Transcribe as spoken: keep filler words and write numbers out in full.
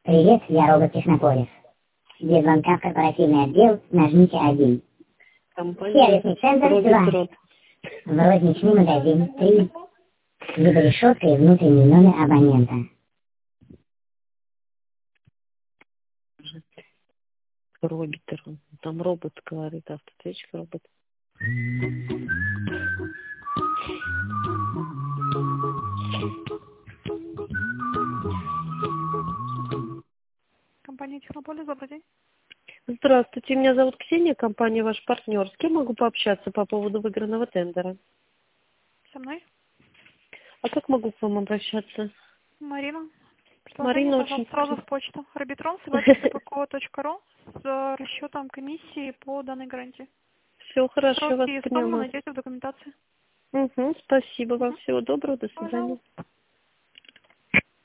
Привет, я робот Технополис. Для звонка в корпоративный отдел нажмите один. Сервисный центр два. В розничный магазин три. Либо решетка и внутренний номер абонента. Робот, там робот говорит, автоответчик робот. Компания Технополис, добрый день. Здравствуйте, меня зовут Ксения, компания ваш партнер. С кем могу пообщаться по поводу выигранного тендера? Со мной? А как могу к вам обращаться? Марина. Марина, Предложение, очень... пожалуйста, сразу в почту. Робитрон, собака ПКО точка ру с расчетом комиссии по данной гарантии. Все хорошо, вас Сроки и сумму поняла. найдете в документации. Угу, спасибо вам, Угу. всего доброго, до свидания. Пожалуйста.